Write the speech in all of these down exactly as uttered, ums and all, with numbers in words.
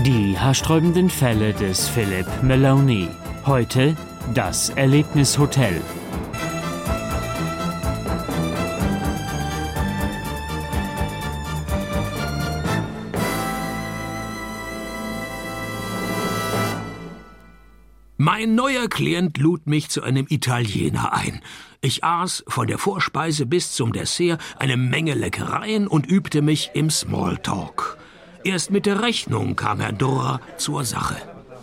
Die haarsträubenden Fälle des Philip Maloney. Heute das Erlebnishotel. Mein neuer Klient lud mich zu einem Italiener ein. Ich aß von der Vorspeise bis zum Dessert eine Menge Leckereien und übte mich im Smalltalk. Erst mit der Rechnung kam Herr Durrer zur Sache.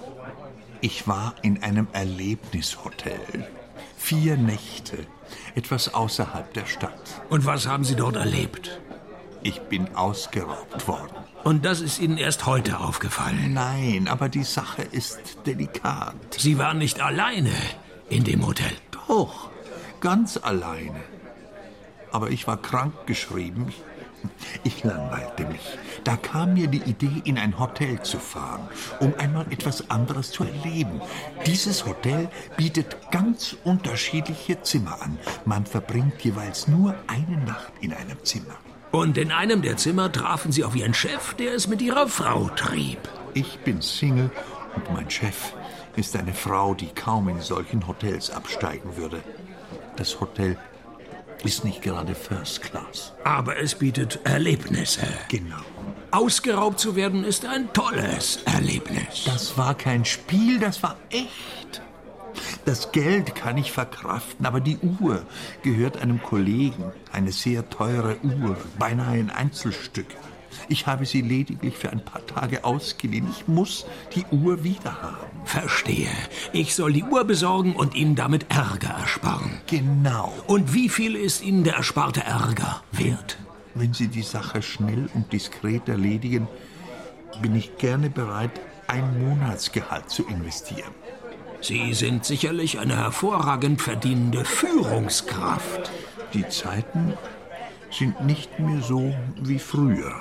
Ich war in einem Erlebnishotel. Vier Nächte, etwas außerhalb der Stadt. Und was haben Sie dort erlebt? Ich bin ausgeraubt worden. Und das ist Ihnen erst heute aufgefallen? Nein, aber die Sache ist delikat. Sie waren nicht alleine in dem Hotel? Doch, ganz alleine. Aber ich war krankgeschrieben. Ich langweilte mich. Da kam mir die Idee, in ein Hotel zu fahren, um einmal etwas anderes zu erleben. Dieses Hotel bietet ganz unterschiedliche Zimmer an. Man verbringt jeweils nur eine Nacht in einem Zimmer. Und in einem der Zimmer trafen Sie auf Ihren Chef, der es mit Ihrer Frau trieb. Ich bin Single und mein Chef ist eine Frau, die kaum in solchen Hotels absteigen würde. Das Hotel ist nicht gerade First Class. Aber es bietet Erlebnisse. Genau. Ausgeraubt zu werden ist ein tolles Erlebnis. Das war kein Spiel, das war echt. Das Geld kann ich verkraften, aber die Uhr gehört einem Kollegen. Eine sehr teure Uhr, beinahe ein Einzelstück. Ich habe sie lediglich für ein paar Tage ausgeliehen. Ich muss die Uhr wieder haben. Verstehe. Ich soll die Uhr besorgen und Ihnen damit Ärger ersparen. Genau. Und wie viel ist Ihnen der ersparte Ärger wert? Wenn Sie die Sache schnell und diskret erledigen, bin ich gerne bereit, ein Monatsgehalt zu investieren. Sie sind sicherlich eine hervorragend verdienende Führungskraft. Die Zeiten sind nicht mehr so wie früher.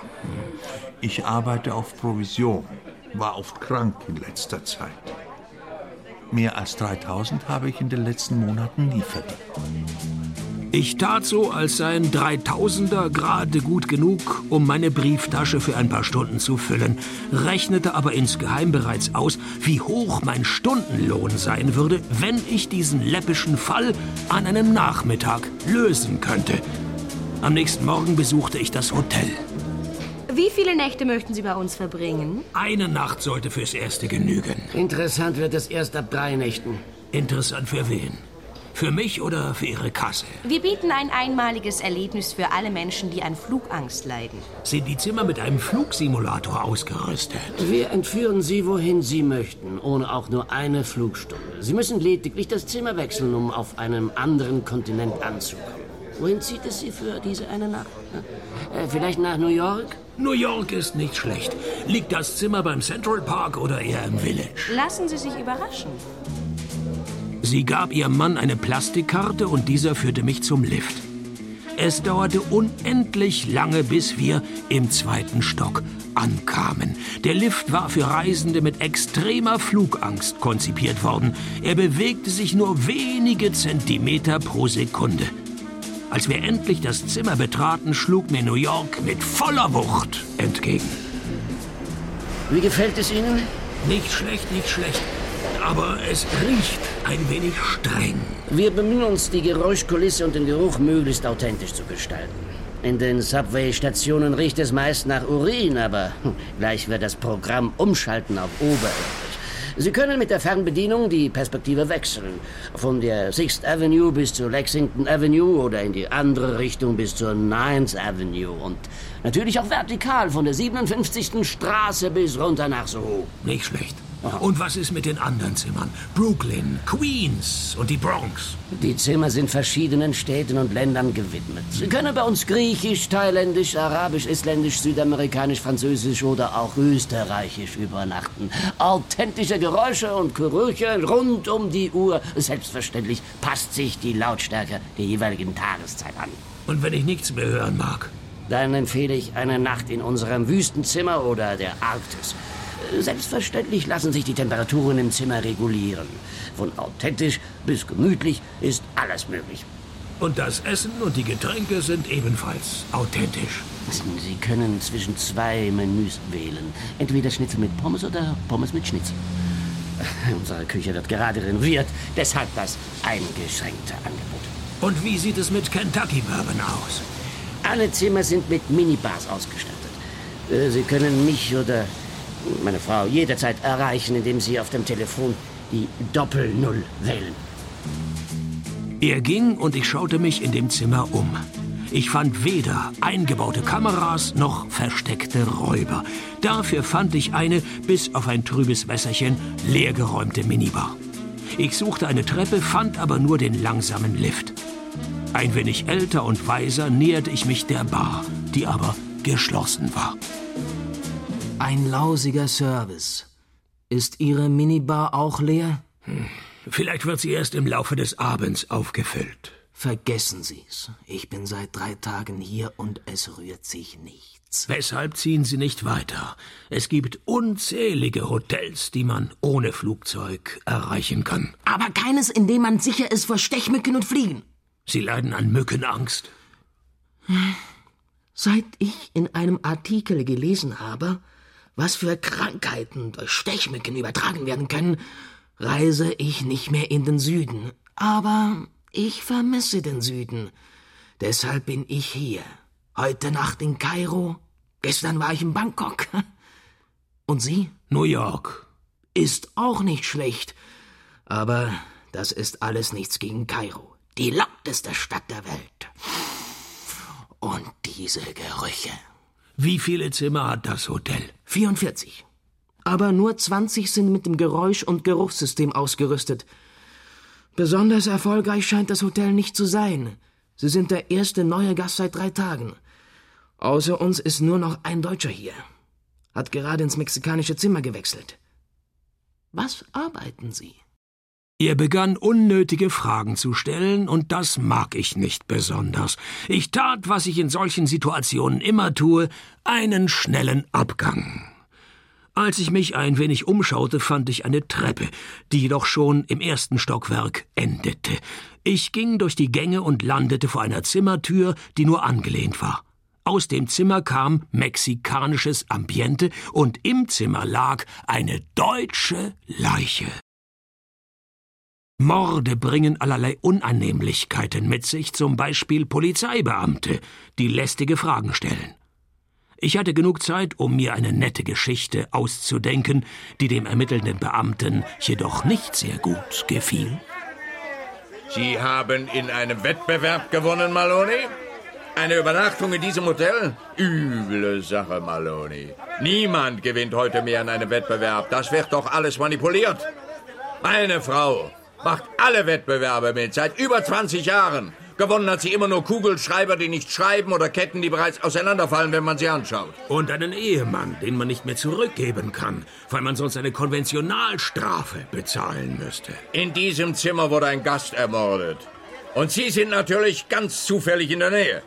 Ich arbeite auf Provision, war oft krank in letzter Zeit. Mehr als dreitausend habe ich in den letzten Monaten nie verdient. Ich tat so, als seien Dreitausender gerade gut genug, um meine Brieftasche für ein paar Stunden zu füllen, rechnete aber insgeheim bereits aus, wie hoch mein Stundenlohn sein würde, wenn ich diesen läppischen Fall an einem Nachmittag lösen könnte. Am nächsten Morgen besuchte ich das Hotel. Wie viele Nächte möchten Sie bei uns verbringen? Eine Nacht sollte fürs Erste genügen. Interessant wird es erst ab drei Nächten. Interessant für wen? Für mich oder für Ihre Kasse? Wir bieten ein einmaliges Erlebnis für alle Menschen, die an Flugangst leiden. Sind die Zimmer mit einem Flugsimulator ausgerüstet? Wir entführen Sie, wohin Sie möchten, ohne auch nur eine Flugstunde. Sie müssen lediglich das Zimmer wechseln, um auf einem anderen Kontinent anzukommen. Wohin zieht es Sie für diese eine Nacht? Äh, vielleicht nach New York? New York ist nicht schlecht. Liegt das Zimmer beim Central Park oder eher im Village? Lassen Sie sich überraschen. Sie gab ihrem Mann eine Plastikkarte und dieser führte mich zum Lift. Es dauerte unendlich lange, bis wir im zweiten Stock ankamen. Der Lift war für Reisende mit extremer Flugangst konzipiert worden. Er bewegte sich nur wenige Zentimeter pro Sekunde. Als wir endlich das Zimmer betraten, schlug mir New York mit voller Wucht entgegen. Wie gefällt es Ihnen? Nicht schlecht, nicht schlecht. Aber es riecht ein wenig streng. Wir bemühen uns, die Geräuschkulisse und den Geruch möglichst authentisch zu gestalten. In den Subway-Stationen riecht es meist nach Urin, aber gleich wird das Programm umschalten auf oberirdisch. Sie können mit der Fernbedienung die Perspektive wechseln. Von der Sixth Avenue bis zur Lexington Avenue oder in die andere Richtung bis zur Ninth Avenue. Und natürlich auch vertikal von der siebenundfünfzigsten Straße bis runter nach Soho. Nicht schlecht. Und was ist mit den anderen Zimmern? Brooklyn, Queens und die Bronx? Die Zimmer sind verschiedenen Städten und Ländern gewidmet. Sie können bei uns Griechisch, Thailändisch, Arabisch, Isländisch, Südamerikanisch, Französisch oder auch Österreichisch übernachten. Authentische Geräusche und Gerüche rund um die Uhr. Selbstverständlich passt sich die Lautstärke der jeweiligen Tageszeit an. Und wenn ich nichts mehr hören mag? Dann empfehle ich eine Nacht in unserem Wüstenzimmer oder der Arktis. Selbstverständlich lassen sich die Temperaturen im Zimmer regulieren. Von authentisch bis gemütlich ist alles möglich. Und das Essen und die Getränke sind ebenfalls authentisch. Sie können zwischen zwei Menüs wählen. Entweder Schnitzel mit Pommes oder Pommes mit Schnitzel. Unsere Küche wird gerade renoviert, deshalb das eingeschränkte Angebot. Und wie sieht es mit Kentucky Bourbon aus? Alle Zimmer sind mit Minibars ausgestattet. Sie können mich oder meine Frau jederzeit erreichen, indem Sie auf dem Telefon die Doppel-Null wählen. Er ging und ich schaute mich in dem Zimmer um. Ich fand weder eingebaute Kameras noch versteckte Räuber. Dafür fand ich eine, bis auf ein trübes Wässerchen, leergeräumte Minibar. Ich suchte eine Treppe, fand aber nur den langsamen Lift. Ein wenig älter und weiser näherte ich mich der Bar, die aber geschlossen war. Ein lausiger Service. Ist Ihre Minibar auch leer? Hm. Vielleicht wird sie erst im Laufe des Abends aufgefüllt. Vergessen Sie's. Ich bin seit drei Tagen hier und es rührt sich nichts. Weshalb ziehen Sie nicht weiter? Es gibt unzählige Hotels, die man ohne Flugzeug erreichen kann. Aber keines, in dem man sicher ist vor Stechmücken und Fliegen. Sie leiden an Mückenangst? Seit ich in einem Artikel gelesen habe, was für Krankheiten durch Stechmücken übertragen werden können, reise ich nicht mehr in den Süden. Aber ich vermisse den Süden. Deshalb bin ich hier. Heute Nacht in Kairo. Gestern war ich in Bangkok. Und Sie? New York. Ist auch nicht schlecht. Aber das ist alles nichts gegen Kairo. Die lauteste Stadt der Welt. Und diese Gerüche. Wie viele Zimmer hat das Hotel? vierundvierzig. Aber nur zwanzig sind mit dem Geräusch- und Geruchssystem ausgerüstet. Besonders erfolgreich scheint das Hotel nicht zu sein. Sie sind der erste neue Gast seit drei Tagen. Außer uns ist nur noch ein Deutscher hier. Hat gerade ins mexikanische Zimmer gewechselt. Was arbeiten Sie? Er begann, unnötige Fragen zu stellen, und das mag ich nicht besonders. Ich tat, was ich in solchen Situationen immer tue, einen schnellen Abgang. Als ich mich ein wenig umschaute, fand ich eine Treppe, die jedoch schon im ersten Stockwerk endete. Ich ging durch die Gänge und landete vor einer Zimmertür, die nur angelehnt war. Aus dem Zimmer kam mexikanisches Ambiente, und im Zimmer lag eine deutsche Leiche. Morde bringen allerlei Unannehmlichkeiten mit sich, zum Beispiel Polizeibeamte, die lästige Fragen stellen. Ich hatte genug Zeit, um mir eine nette Geschichte auszudenken, die dem ermittelnden Beamten jedoch nicht sehr gut gefiel. Sie haben in einem Wettbewerb gewonnen, Maloney? Eine Übernachtung in diesem Hotel? Üble Sache, Maloney. Niemand gewinnt heute mehr in einem Wettbewerb. Das wird doch alles manipuliert. Meine Frau macht alle Wettbewerbe mit, seit über zwanzig Jahren. Gewonnen hat sie immer nur Kugelschreiber, die nicht schreiben, oder Ketten, die bereits auseinanderfallen, wenn man sie anschaut. Und einen Ehemann, den man nicht mehr zurückgeben kann, weil man sonst eine Konventionalstrafe bezahlen müsste. In diesem Zimmer wurde ein Gast ermordet. Und Sie sind natürlich ganz zufällig in der Nähe.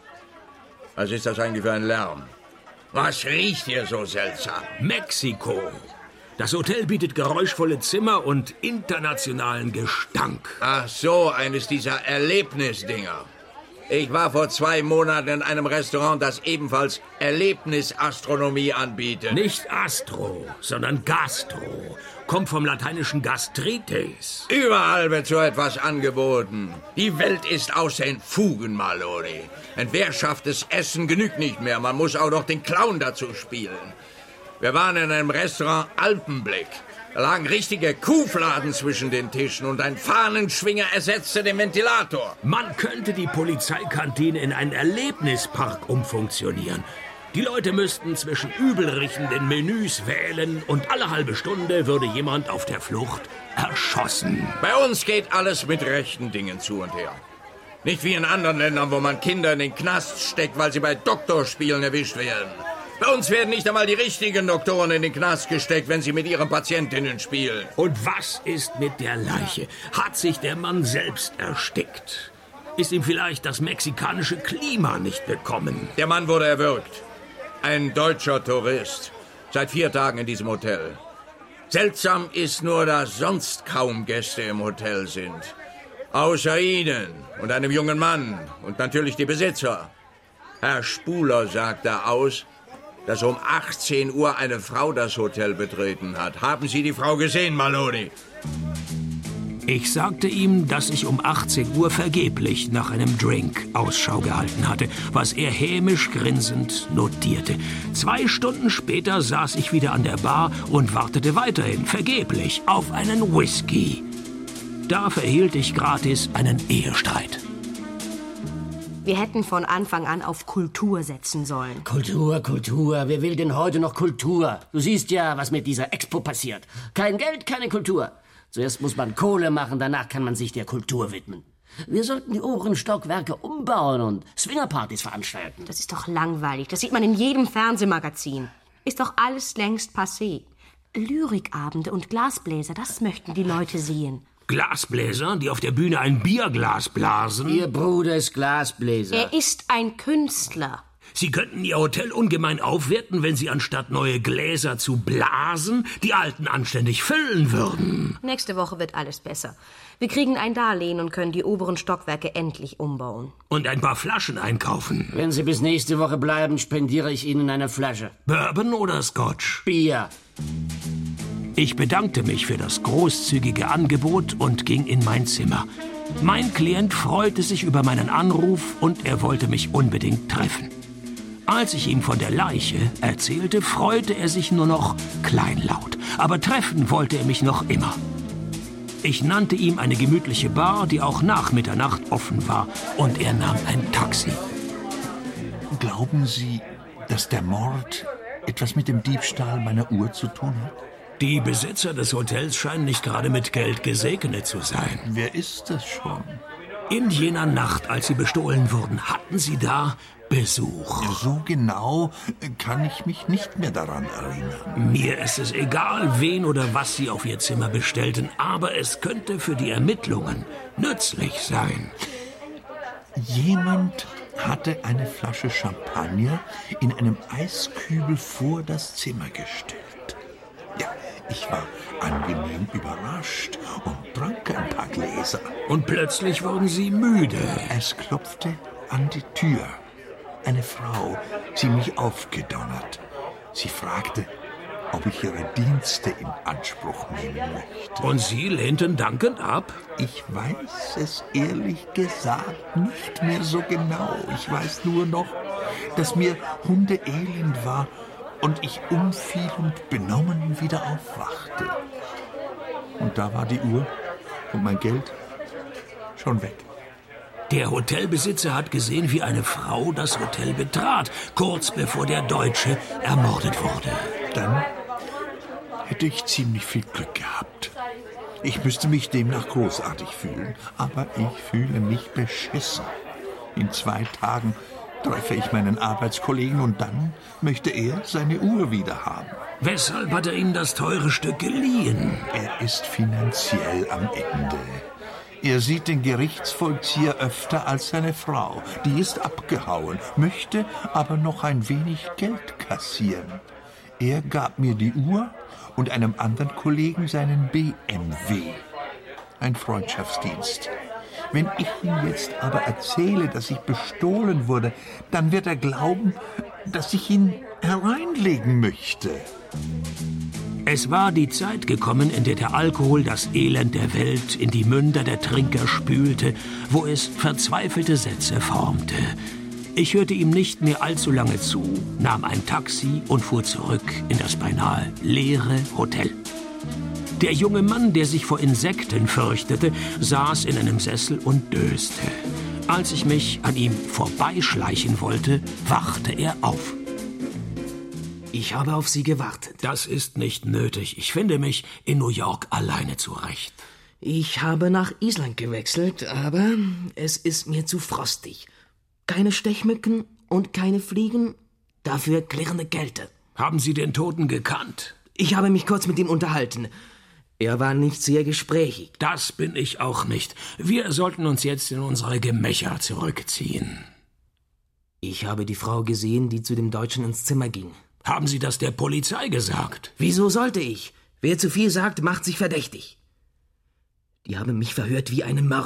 Was ist das eigentlich für ein Lärm? Was riecht hier so seltsam? Mexiko. Das Hotel bietet geräuschvolle Zimmer und internationalen Gestank. Ach so, eines dieser Erlebnisdinger. Ich war vor zwei Monaten in einem Restaurant, das ebenfalls Erlebnisastronomie anbietet. Nicht Astro, sondern Gastro. Kommt vom lateinischen gastrites. Überall wird so etwas angeboten. Die Welt ist aus den Fugen, Maloney. Entwehrschafftes Essen genügt nicht mehr. Man muss auch noch den Clown dazu spielen. Wir waren in einem Restaurant Alpenblick. Da lagen richtige Kuhfladen zwischen den Tischen und ein Fahnenschwinger ersetzte den Ventilator. Man könnte die Polizeikantine in einen Erlebnispark umfunktionieren. Die Leute müssten zwischen übelriechenden Menüs wählen und alle halbe Stunde würde jemand auf der Flucht erschossen. Bei uns geht alles mit rechten Dingen zu und her. Nicht wie in anderen Ländern, wo man Kinder in den Knast steckt, weil sie bei Doktorspielen erwischt werden. Bei uns werden nicht einmal die richtigen Doktoren in den Knast gesteckt, wenn sie mit ihren Patientinnen spielen. Und was ist mit der Leiche? Hat sich der Mann selbst erstickt? Ist ihm vielleicht das mexikanische Klima nicht bekommen? Der Mann wurde erwürgt. Ein deutscher Tourist. Seit vier Tagen in diesem Hotel. Seltsam ist nur, dass sonst kaum Gäste im Hotel sind. Außer Ihnen und einem jungen Mann und natürlich die Besitzer. Herr Spuler sagte aus, dass um achtzehn Uhr eine Frau das Hotel betreten hat. Haben Sie die Frau gesehen, Maloney? Ich sagte ihm, dass ich um achtzehn Uhr vergeblich nach einem Drink Ausschau gehalten hatte, was er hämisch grinsend notierte. Zwei Stunden später saß ich wieder an der Bar und wartete weiterhin vergeblich auf einen Whisky. Da verhielt ich gratis einen Ehestreit. Wir hätten von Anfang an auf Kultur setzen sollen. Kultur, Kultur. Wer will denn heute noch Kultur? Du siehst ja, was mit dieser Expo passiert. Kein Geld, keine Kultur. Zuerst muss man Kohle machen, danach kann man sich der Kultur widmen. Wir sollten die oberen Stockwerke umbauen und Swingerpartys veranstalten. Das ist doch langweilig. Das sieht man in jedem Fernsehmagazin. Ist doch alles längst passé. Lyrikabende und Glasbläser, das möchten die Leute sehen. Glasbläser, die auf der Bühne ein Bierglas blasen? Ihr Bruder ist Glasbläser. Er ist ein Künstler. Sie könnten Ihr Hotel ungemein aufwerten, wenn Sie anstatt neue Gläser zu blasen, die alten anständig füllen würden. Nächste Woche wird alles besser. Wir kriegen ein Darlehen und können die oberen Stockwerke endlich umbauen. Und ein paar Flaschen einkaufen. Wenn Sie bis nächste Woche bleiben, spendiere ich Ihnen eine Flasche. Bourbon oder Scotch? Bier. Ich bedankte mich für das großzügige Angebot und ging in mein Zimmer. Mein Klient freute sich über meinen Anruf und er wollte mich unbedingt treffen. Als ich ihm von der Leiche erzählte, freute er sich nur noch kleinlaut. Aber treffen wollte er mich noch immer. Ich nannte ihm eine gemütliche Bar, die auch nach Mitternacht offen war, und er nahm ein Taxi. Glauben Sie, dass der Mord etwas mit dem Diebstahl meiner Uhr zu tun hat? Die Besitzer des Hotels scheinen nicht gerade mit Geld gesegnet zu sein. Wer ist das schon? In jener Nacht, als sie bestohlen wurden, hatten sie da Besuch. So genau kann ich mich nicht mehr daran erinnern. Mir ist es egal, wen oder was sie auf ihr Zimmer bestellten, aber es könnte für die Ermittlungen nützlich sein. Jemand hatte eine Flasche Champagner in einem Eiskübel vor das Zimmer gestellt. Ja, ich war angenehm überrascht und trank ein paar Gläser. Und plötzlich wurden sie müde. Es klopfte an die Tür. Eine Frau, ziemlich aufgedonnert. Sie fragte, ob ich ihre Dienste in Anspruch nehmen möchte. Und Sie lehnten dankend ab? Ich weiß es ehrlich gesagt nicht mehr so genau. Ich weiß nur noch, dass mir hundeelend war und ich umfiel und benommen wieder aufwachte. Und da war die Uhr und mein Geld schon weg. Der Hotelbesitzer hat gesehen, wie eine Frau das Hotel betrat, kurz bevor der Deutsche ermordet wurde. Dann hätte ich ziemlich viel Glück gehabt. Ich müsste mich demnach großartig fühlen, aber ich fühle mich beschissen. In zwei Tagen treffe ich meinen Arbeitskollegen und dann möchte er seine Uhr wieder haben. Weshalb hat er Ihnen das teure Stück geliehen? Er ist finanziell am Ende. Er sieht den Gerichtsvollzieher öfter als seine Frau. Die ist abgehauen, möchte aber noch ein wenig Geld kassieren. Er gab mir die Uhr und einem anderen Kollegen seinen B M W. Ein Freundschaftsdienst. Wenn ich ihm jetzt aber erzähle, dass ich bestohlen wurde, dann wird er glauben, dass ich ihn hereinlegen möchte. Es war die Zeit gekommen, in der der Alkohol das Elend der Welt in die Münder der Trinker spülte, wo es verzweifelte Sätze formte. Ich hörte ihm nicht mehr allzu lange zu, nahm ein Taxi und fuhr zurück in das beinahe leere Hotel. Der junge Mann, der sich vor Insekten fürchtete, saß in einem Sessel und döste. Als ich mich an ihm vorbeischleichen wollte, wachte er auf. Ich habe auf Sie gewartet. Das ist nicht nötig. Ich finde mich in New York alleine zurecht. Ich habe nach Island gewechselt, aber es ist mir zu frostig. Keine Stechmücken und keine Fliegen, dafür klirrende Kälte. Haben Sie den Toten gekannt? Ich habe mich kurz mit ihm unterhalten. Er war nicht sehr gesprächig. Das bin ich auch nicht. Wir sollten uns jetzt in unsere Gemächer zurückziehen. Ich habe die Frau gesehen, die zu dem Deutschen ins Zimmer ging. Haben Sie das der Polizei gesagt? Wieso sollte ich? Wer zu viel sagt, macht sich verdächtig. Die haben mich verhört wie einen Mörder.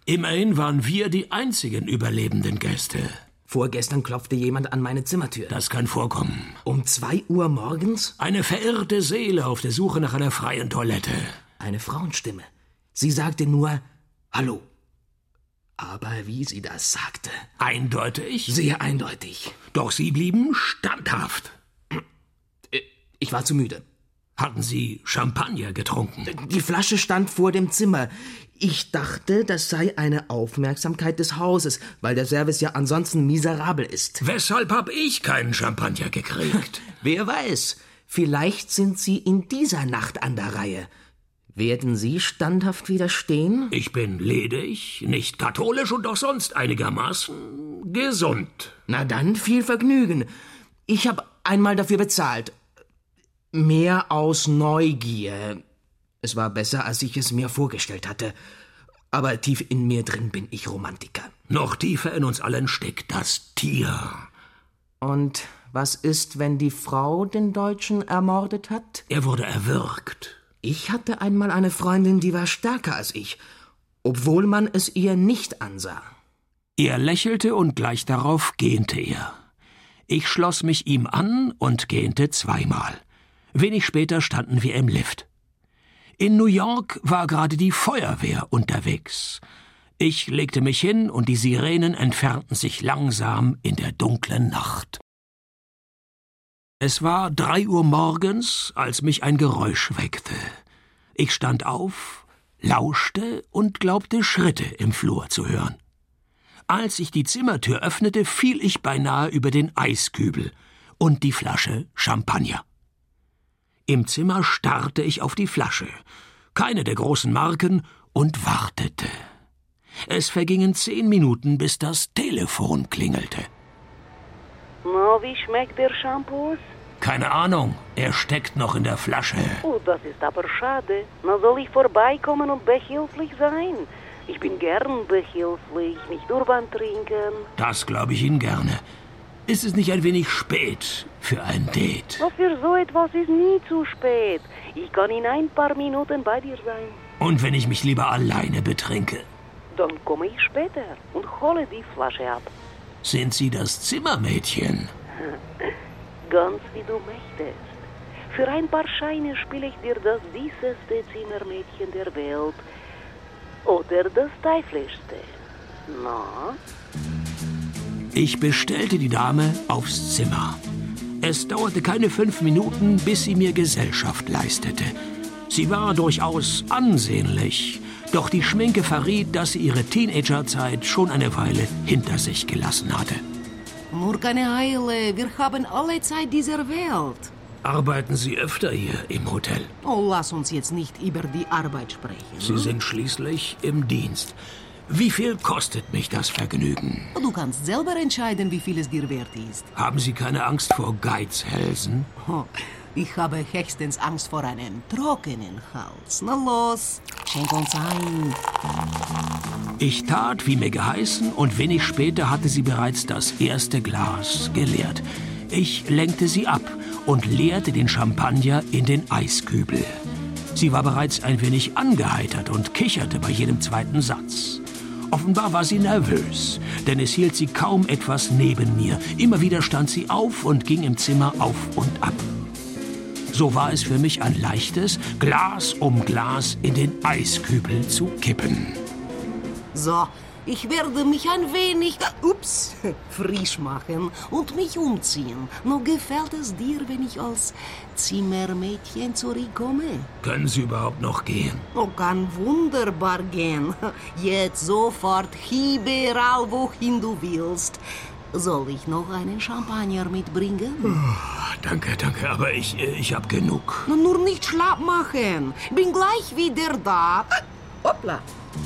Immerhin waren wir die einzigen überlebenden Gäste. Vorgestern klopfte jemand an meine Zimmertür. Das kann vorkommen. Um zwei Uhr morgens? Eine verirrte Seele auf der Suche nach einer freien Toilette. Eine Frauenstimme. Sie sagte nur Hallo. Aber wie sie das sagte... Eindeutig? Sehr eindeutig. Doch Sie blieben standhaft. Ich war zu müde. Hatten Sie Champagner getrunken? Die Flasche stand vor dem Zimmer. Ich dachte, das sei eine Aufmerksamkeit des Hauses, weil der Service ja ansonsten miserabel ist. Weshalb hab ich keinen Champagner gekriegt? Wer weiß, vielleicht sind Sie in dieser Nacht an der Reihe. Werden Sie standhaft widerstehen? Ich bin ledig, nicht katholisch und auch sonst einigermaßen gesund. Na dann, viel Vergnügen. Ich habe einmal dafür bezahlt. Mehr aus Neugier. Es war besser, als ich es mir vorgestellt hatte. Aber tief in mir drin bin ich Romantiker. Noch tiefer in uns allen steckt das Tier. Und was ist, wenn die Frau den Deutschen ermordet hat? Er wurde erwürgt. Ich hatte einmal eine Freundin, die war stärker als ich, obwohl man es ihr nicht ansah. Er lächelte und gleich darauf gähnte er. Ich schloss mich ihm an und gähnte zweimal. Wenig später standen wir im Lift. In New York war gerade die Feuerwehr unterwegs. Ich legte mich hin und die Sirenen entfernten sich langsam in der dunklen Nacht. Es war drei Uhr morgens, als mich ein Geräusch weckte. Ich stand auf, lauschte und glaubte, Schritte im Flur zu hören. Als ich die Zimmertür öffnete, fiel ich beinahe über den Eiskübel und die Flasche Champagner. Im Zimmer starrte ich auf die Flasche, keine der großen Marken, und wartete. Es vergingen zehn Minuten, bis das Telefon klingelte. Na, wie schmeckt der Shampoo? Keine Ahnung, er steckt noch in der Flasche. Oh, das ist aber schade. Na, soll ich vorbeikommen und behilflich sein? Ich bin gern behilflich, nicht nur beim Trinken. Das glaube ich Ihnen gerne. Ist es nicht ein wenig spät für ein Date? Na, für so etwas ist nie zu spät. Ich kann in ein paar Minuten bei dir sein. Und wenn ich mich lieber alleine betrinke? Dann komme ich später und hole die Flasche ab. Sind Sie das Zimmermädchen? Ganz wie du möchtest. Für ein paar Scheine spiele ich dir das süßeste Zimmermädchen der Welt. Oder das teuflischste. Na? Ich bestellte die Dame aufs Zimmer. Es dauerte keine fünf Minuten, bis sie mir Gesellschaft leistete. Sie war durchaus ansehnlich, doch die Schminke verriet, dass sie ihre Teenagerzeit schon eine Weile hinter sich gelassen hatte. Nur keine Eile, wir haben alle Zeit dieser Welt. Arbeiten Sie öfter hier im Hotel? Oh, lass uns jetzt nicht über die Arbeit sprechen. Sie sind schließlich im Dienst. Wie viel kostet mich das Vergnügen? Du kannst selber entscheiden, wie viel es dir wert ist. Haben Sie keine Angst vor Geizhälsen? Oh, ich habe höchstens Angst vor einem trockenen Hals. Na los, schenk uns ein. Ich tat, wie mir geheißen, und wenig später hatte sie bereits das erste Glas geleert. Ich lenkte sie ab und leerte den Champagner in den Eiskübel. Sie war bereits ein wenig angeheitert und kicherte bei jedem zweiten Satz. Offenbar war sie nervös, denn es hielt sie kaum etwas neben mir. Immer wieder stand sie auf und ging im Zimmer auf und ab. So war es für mich ein leichtes, Glas um Glas in den Eiskübel zu kippen. So, ich werde mich ein wenig, ups, frisch machen und mich umziehen. Nur gefällt es dir, wenn ich als Zimmermädchen zurückkomme? Können Sie überhaupt noch gehen? Oh, kann wunderbar gehen. Jetzt sofort, überall, wohin du willst. Soll ich noch einen Champagner mitbringen? Oh, danke, danke, aber ich, ich hab genug. Na, nur nicht schlapp machen. Bin gleich wieder da. Hoppla.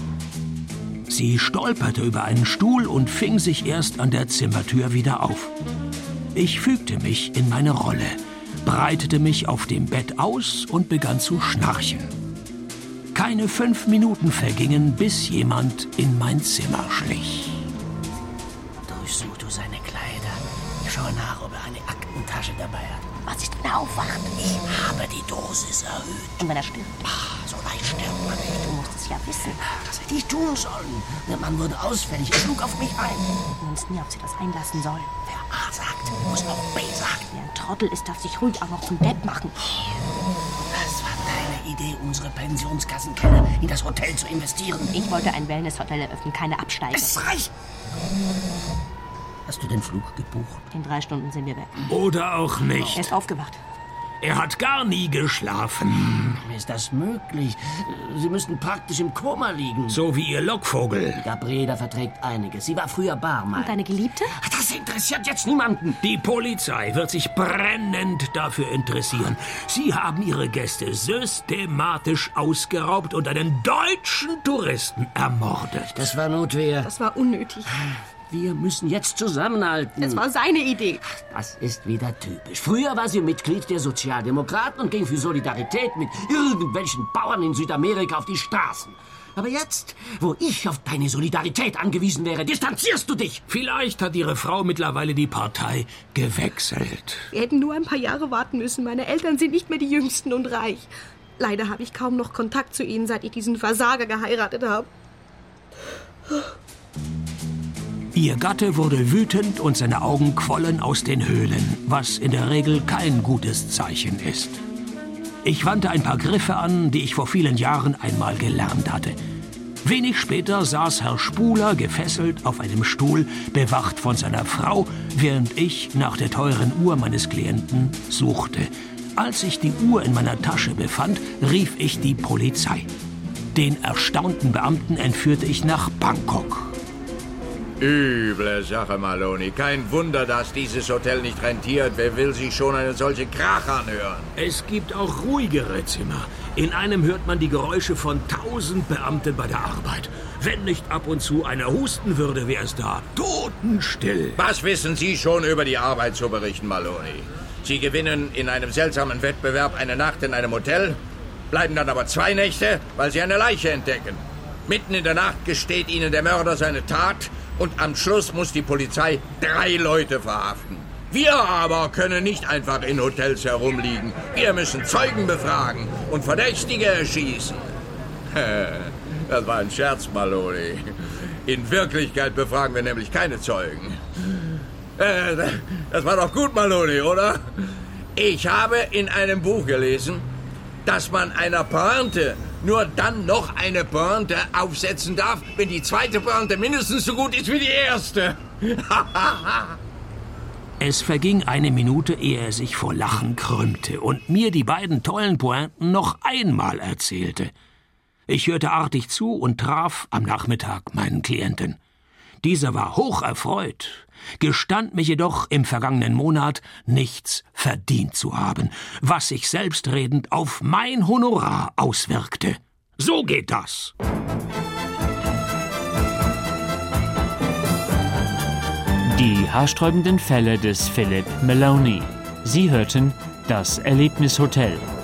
Sie stolperte über einen Stuhl und fing sich erst an der Zimmertür wieder auf. Ich fügte mich in meine Rolle, breitete mich auf dem Bett aus und begann zu schnarchen. Keine fünf Minuten vergingen, bis jemand in mein Zimmer schlich. Durchsuch du seine Kleider. schaue nach, ob er eine Aktentasche dabei hat. Was ist, wenn er aufwacht? Ich habe die Dosis erhöht. Und wenn er stirbt? Ah, so leicht stirbt man nicht. Du musst es ja wissen. Das hätte ich tun sollen. Der Mann wurde ausfällig. Er schlug auf mich ein. Wir wissen nie, ob sie das einlassen soll. Wer A sagt, muss auch B sagen. Wer ein Trottel ist, darf sich ruhig auch noch zum Depp machen. Das war deine Idee, unsere Pensionskassenkenner in das Hotel zu investieren. Ich wollte ein Wellness-Hotel eröffnen, keine Absteige. Es reicht. Hast du den Flug gebucht? In drei Stunden sind wir weg. Oder auch Er nicht. ist aufgewacht. Er hat gar nie geschlafen. Wie ist das möglich? Sie müssten praktisch im Koma liegen. So wie Ihr Lockvogel. Gabriela verträgt einiges. Sie war früher Barmann. Und deine Geliebte? Das interessiert jetzt niemanden. Die Polizei wird sich brennend dafür interessieren. Sie haben Ihre Gäste systematisch ausgeraubt und einen deutschen Touristen ermordet. Das war Notwehr. Das war unnötig. Wir müssen jetzt zusammenhalten. Es war seine Idee. Das ist wieder typisch. Früher war sie Mitglied der Sozialdemokraten und ging für Solidarität mit irgendwelchen Bauern in Südamerika auf die Straßen. Aber jetzt, wo ich auf deine Solidarität angewiesen wäre, distanzierst du dich. Vielleicht hat Ihre Frau mittlerweile die Partei gewechselt. Wir hätten nur ein paar Jahre warten müssen. Meine Eltern sind nicht mehr die Jüngsten und reich. Leider habe ich kaum noch Kontakt zu ihnen, seit ich diesen Versager geheiratet habe. Ihr Gatte wurde wütend und seine Augen quollen aus den Höhlen, was in der Regel kein gutes Zeichen ist. Ich wandte ein paar Griffe an, die ich vor vielen Jahren einmal gelernt hatte. Wenig später saß Herr Spuler gefesselt auf einem Stuhl, bewacht von seiner Frau, während ich nach der teuren Uhr meines Klienten suchte. Als ich die Uhr in meiner Tasche befand, rief ich die Polizei. Den erstaunten Beamten entführte ich nach Bangkok. Üble Sache, Maloney. Kein Wunder, dass dieses Hotel nicht rentiert. Wer will sich schon eine solche Krach anhören? Es gibt auch ruhigere Zimmer. In einem hört man die Geräusche von tausend Beamten bei der Arbeit. Wenn nicht ab und zu einer husten würde, wäre es da totenstill. Was wissen Sie schon über die Arbeit zu berichten, Maloney? Sie gewinnen in einem seltsamen Wettbewerb eine Nacht in einem Hotel, bleiben dann aber zwei Nächte, weil Sie eine Leiche entdecken. Mitten in der Nacht gesteht Ihnen der Mörder seine Tat und am Schluss muss die Polizei drei Leute verhaften. Wir aber können nicht einfach in Hotels herumliegen. Wir müssen Zeugen befragen und Verdächtige erschießen. Das war ein Scherz, Maloney. In Wirklichkeit befragen wir nämlich keine Zeugen. Das war doch gut, Maloney, oder? Ich habe in einem Buch gelesen, dass man einer Pointe nur dann noch eine Pointe aufsetzen darf, wenn die zweite Pointe mindestens so gut ist wie die erste. Es verging eine Minute, ehe er sich vor Lachen krümmte und mir die beiden tollen Pointen noch einmal erzählte. Ich hörte artig zu und traf am Nachmittag meinen Klienten. Dieser war hocherfreut, gestand mich jedoch im vergangenen Monat nichts verdient zu haben, was sich selbstredend auf mein Honorar auswirkte. So geht das. Die haarsträubenden Fälle des Philip Maloney. Sie hörten Das Erlebnishotel.